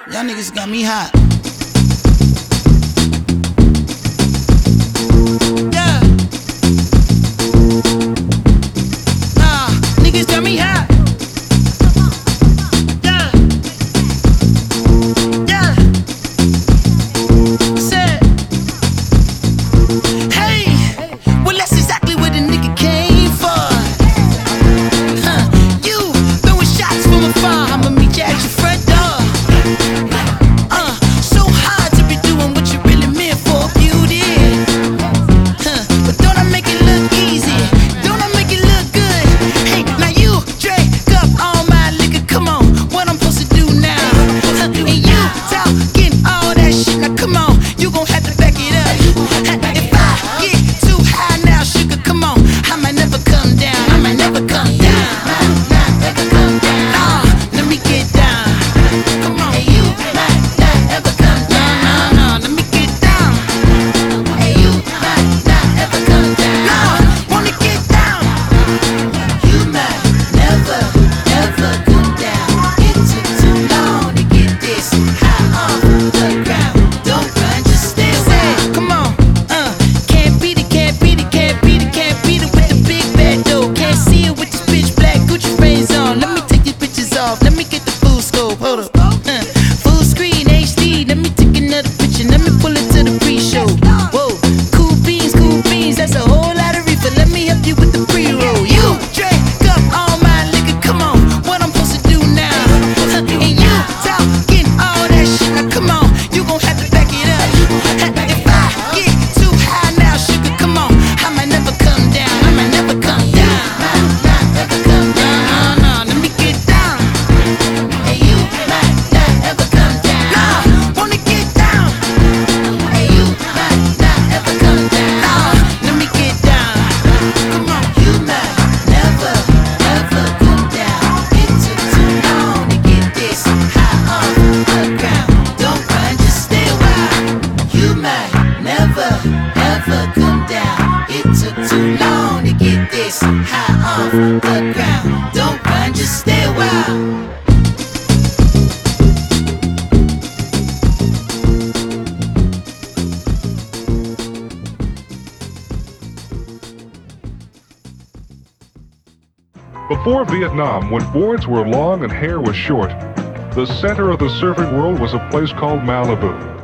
Y'all niggas got me hot. Yeah. Nah, niggas got me hot. Yeah. Yeah. Said, hey, well that's exactly what a nigga came for. You throwing shots from afar, I'ma meet you at your front door. So hard to be doing what you really meant for, beauty. But don't I make it look easy? Don't I make it look good? Hey, now you drink up all my liquor, come on, what I'm supposed to do now? And you talking all that shit, now come on, you gon' have to back it up. If I get too high now, sugar, come on, I might never come down, I might never come down. Never come down. Let me get down. Come on, hey, you might not ever come down. No, let me get down. Hey, you might not ever come down. Wanna get down. You might never, ever come down. It took too long to get this high off the ground. Don't run, just stay away. Come on, can't beat it, can't beat it, can't beat it, can't beat it with the big bad dough. Can't see it with this bitch black Gucci frames on. Let me take these bitches off. Let me get the full scope. Hold up. Full screen HD. Let me take another picture. Let me pull it to the pre-show. Whoa, cool beans. That's a whole lot of reefer. Let me help you with the pre-roll. You drink up all my liquor. Come on, what I'm supposed to do now? And you talking all that shit. Now come on, you gon' have to back it up. If I get too high now, sugar, come on, I might never come down. I might never come down. Never come down. No, let me get down. Hey, you might not ever come down. Wanna get down. Hey, you might not ever come down. Let me get down. Come on, you might never, ever come down. It took too long to get this high off the ground. Don't run, just stay a while. You might never, ever come down. It took too long to get this high off the ground. Don't run, just stay a while. Before Vietnam, when boards were long and hair was short, the center of the surfing world was a place called Malibu.